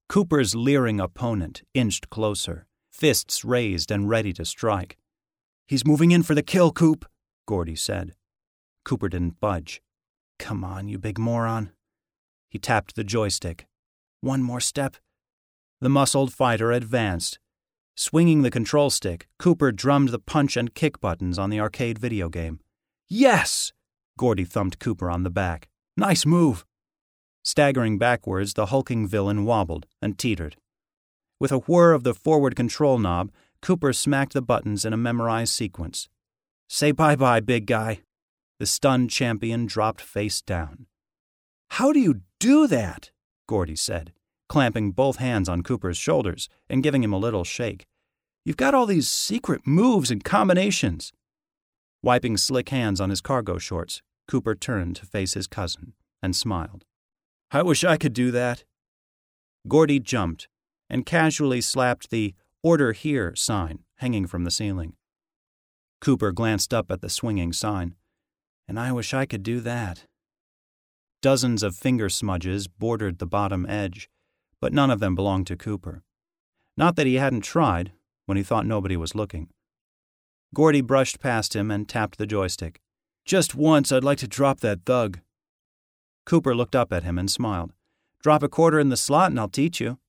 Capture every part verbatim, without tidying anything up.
Cooper's leering opponent inched closer, fists raised and ready to strike. "He's moving in for the kill, Coop," Gordy said. Cooper didn't budge. "Come on, you big moron." He tapped the joystick. One more step. The muscled fighter advanced. Swinging the control stick, Cooper drummed the punch and kick buttons on the arcade video game. "Yes!" Gordy thumped Cooper on the back. "Nice move." Staggering backwards, the hulking villain wobbled and teetered. With a whir of the forward control knob, Cooper smacked the buttons in a memorized sequence. "Say bye-bye, big guy." The stunned champion dropped face down. "How do you do that?" Gordy said, clamping both hands on Cooper's shoulders and giving him a little shake. "You've got all these secret moves and combinations." Wiping slick hands on his cargo shorts, Cooper turned to face his cousin and smiled. "I wish I could do that." Gordy jumped and casually slapped the "Order Here" sign hanging from the ceiling. Cooper glanced up at the swinging sign. "And I wish I could do that." Dozens of finger smudges bordered the bottom edge, but none of them belonged to Cooper. Not that he hadn't tried when he thought nobody was looking. Gordy brushed past him and tapped the joystick. "Just once I'd like to drop that thug." Cooper looked up at him and smiled. "Drop a quarter in the slot and I'll teach you."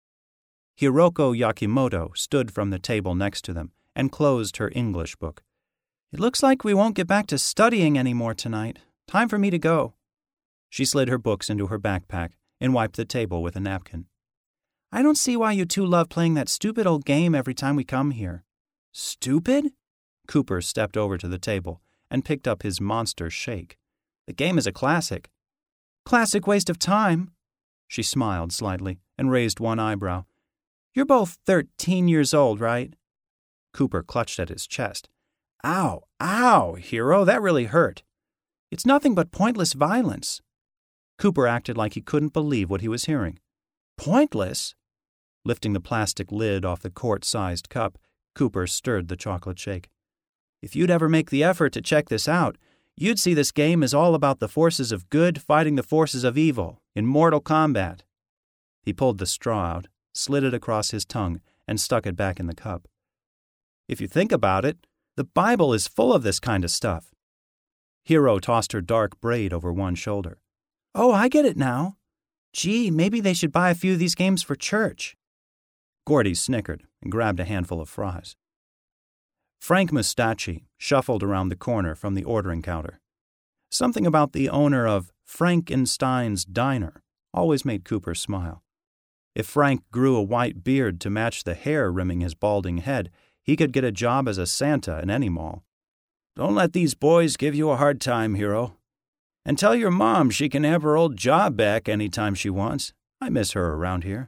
Hiroko Yakimoto stood from the table next to them and closed her English book. "It looks like we won't get back to studying anymore tonight. Time for me to go." She slid her books into her backpack and wiped the table with a napkin. "I don't see why you two love playing that stupid old game every time we come here." "Stupid?" Cooper stepped over to the table and picked up his monster shake. "The game is a classic." "Classic waste of time." She smiled slightly and raised one eyebrow. "You're both thirteen years old, right?" Cooper clutched at his chest. "Ow, ow, Hero, that really hurt." "It's nothing but pointless violence." Cooper acted like he couldn't believe what he was hearing. "Pointless?" Lifting the plastic lid off the quart-sized cup, Cooper stirred the chocolate shake. "If you'd ever make the effort to check this out, you'd see this game is all about the forces of good fighting the forces of evil in mortal combat." He pulled the straw out, slid it across his tongue, and stuck it back in the cup. "If you think about it, the Bible is full of this kind of stuff." Hero tossed her dark braid over one shoulder. "Oh, I get it now. Gee, maybe they should buy a few of these games for church." Gordy snickered and grabbed a handful of fries. Frank Mustacci shuffled around the corner from the ordering counter. Something about the owner of Frankenstein's Diner always made Cooper smile. If Frank grew a white beard to match the hair rimming his balding head, he could get a job as a Santa in any mall. "Don't let these boys give you a hard time, Hero. And tell your mom she can have her old job back any time she wants. I miss her around here."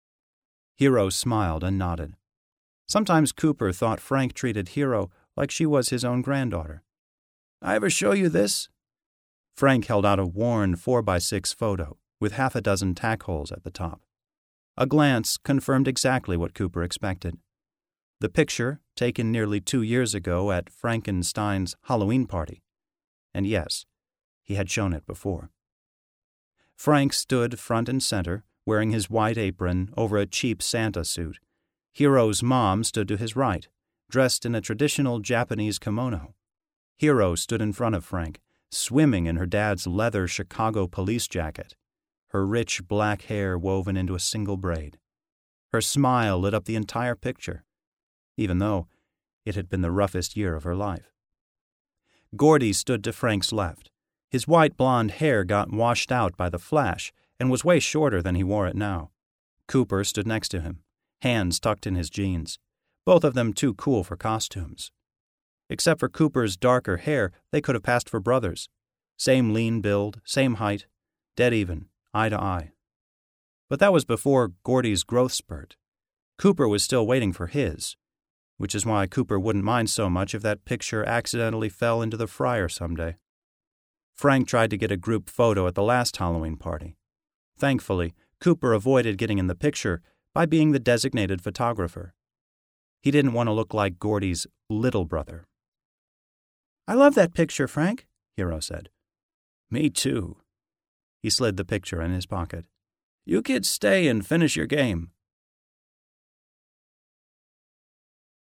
Hero smiled and nodded. Sometimes Cooper thought Frank treated Hero like she was his own granddaughter. "I ever show you this?" Frank held out a worn four by six photo with half a dozen tack holes at the top. A glance confirmed exactly what Cooper expected. The picture, taken nearly two years ago at Frankenstein's Halloween party. And yes, he had shown it before. Frank stood front and center, wearing his white apron over a cheap Santa suit. Hero's mom stood to his right, dressed in a traditional Japanese kimono. Hero stood in front of Frank, swimming in her dad's leather Chicago police jacket, her rich black hair woven into a single braid. Her smile lit up the entire picture, even though it had been the roughest year of her life. Gordy stood to Frank's left. His white blonde hair got washed out by the flash and was way shorter than he wore it now. Cooper stood next to him, hands tucked in his jeans, both of them too cool for costumes. Except for Cooper's darker hair, they could have passed for brothers. Same lean build, same height, dead even, eye to eye. But that was before Gordy's growth spurt. Cooper was still waiting for his, which is why Cooper wouldn't mind so much if that picture accidentally fell into the fryer someday. Frank tried to get a group photo at the last Halloween party. Thankfully, Cooper avoided getting in the picture by being the designated photographer. He didn't want to look like Gordy's little brother. "I love that picture, Frank," Hero said. "Me too." He slid the picture in his pocket. You kids stay and finish your game.